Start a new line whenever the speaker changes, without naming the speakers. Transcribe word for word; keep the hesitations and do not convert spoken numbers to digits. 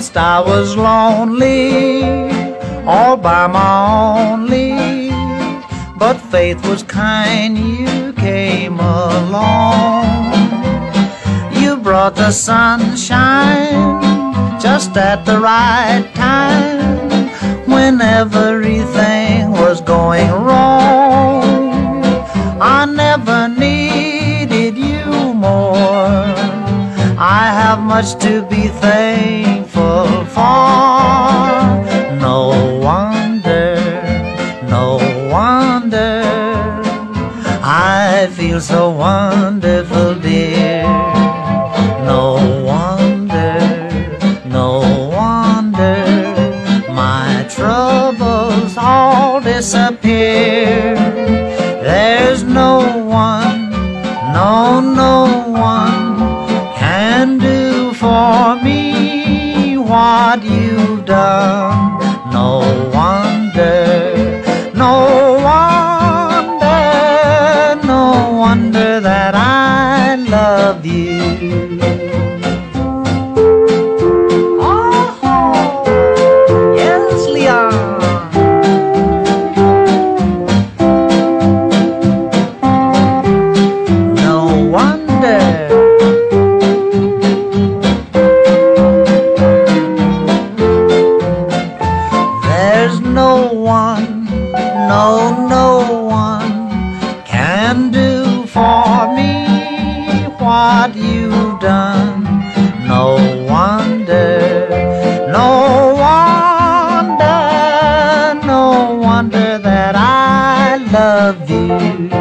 First I was lonely, all by my only, but faith was kind, you came along. You brought the sunshine just at the right time, when everything was going wrong. I never needed you more, I have much to be thankful for. No wonder, no wonder, I feel so wonderful, dear. No wonder, no wonder, my troubles all disappear. There's no one, no, no one can do for me what you've done. No wonder, no wonder, no wonder that I love you. Oh, yes, Leon. There's no one, no, no one can do for me what you've done. No wonder, no wonder, no wonder that I love you.